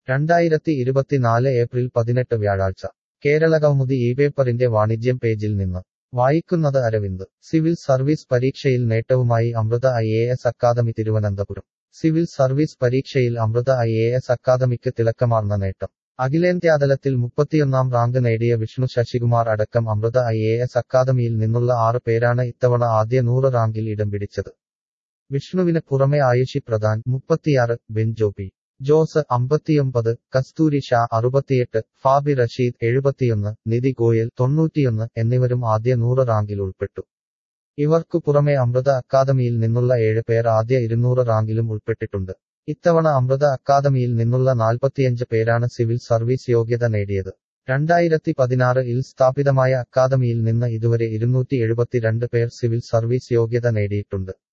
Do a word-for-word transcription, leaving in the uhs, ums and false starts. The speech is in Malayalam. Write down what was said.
രണ്ടായിരത്തി ഇരുപത്തിനാല് ഏപ്രിൽ പതിനെട്ട് വ്യാഴാഴ്ച കേരളകൗമുദി ഈ പേപ്പറിന്റെ വാണിജ്യം പേജിൽ നിന്ന് വായിക്കുന്നത് അരവിന്ദ് സിവിൽ സർവീസ് പരീക്ഷയിൽ നേട്ടവുമായി Amrita I A S academy Thiruvananthapuram civil service പരീക്ഷയിൽ അമൃത ഐ എ എസ് അക്കാദമിക്ക് തിളക്കമാർന്ന നേട്ടം അഖിലേന്ത്യാതലത്തിൽ മുപ്പത്തിയൊന്നാം റാങ്ക് നേടിയ വിഷ്ണു ശശികുമാർ അടക്കം അമൃത ഐ എ എസ് അക്കാദമിയിൽ നിന്നുള്ള ആറ് പേരാണ് ഇത്തവണ ആദ്യ നൂറ് റാങ്കിൽ ഇടം പിടിച്ചത്. വിഷ്ണുവിന് പുറമെ ആയുഷി പ്രധാൻ മുപ്പത്തിയാറ്, ബെൻജോ പി ജോസ് അമ്പത്തിയൊമ്പത്, കസ്തൂരി ഷാ അറുപത്തിയെട്ട്, ഫാബി റഷീദ് എഴുപത്തിയൊന്ന്, നിധി ഗോയൽ തൊണ്ണൂറ്റിയൊന്ന് എന്നിവരും ആദ്യ നൂറ് റാങ്കിൽ ഉൾപ്പെട്ടു. ഇവർക്കു പുറമെ അമൃത അക്കാദമിയിൽ നിന്നുള്ള ഏഴ് പേർ ആദ്യ ഇരുന്നൂറ് റാങ്കിലും ഉൾപ്പെട്ടിട്ടുണ്ട്. ഇത്തവണ അമൃത അക്കാദമിയിൽ നിന്നുള്ള നാൽപ്പത്തിയഞ്ച് പേരാണ് സിവിൽ സർവീസ് യോഗ്യത നേടിയത്. രണ്ടായിരത്തി പതിനാറ് ഇൽ സ്ഥാപിതമായ അക്കാദമിയിൽ നിന്ന് ഇതുവരെ ഇരുന്നൂറ്റി എഴുപത്തിരണ്ട് പേർ സിവിൽ സർവീസ് യോഗ്യത നേടിയിട്ടുണ്ട്.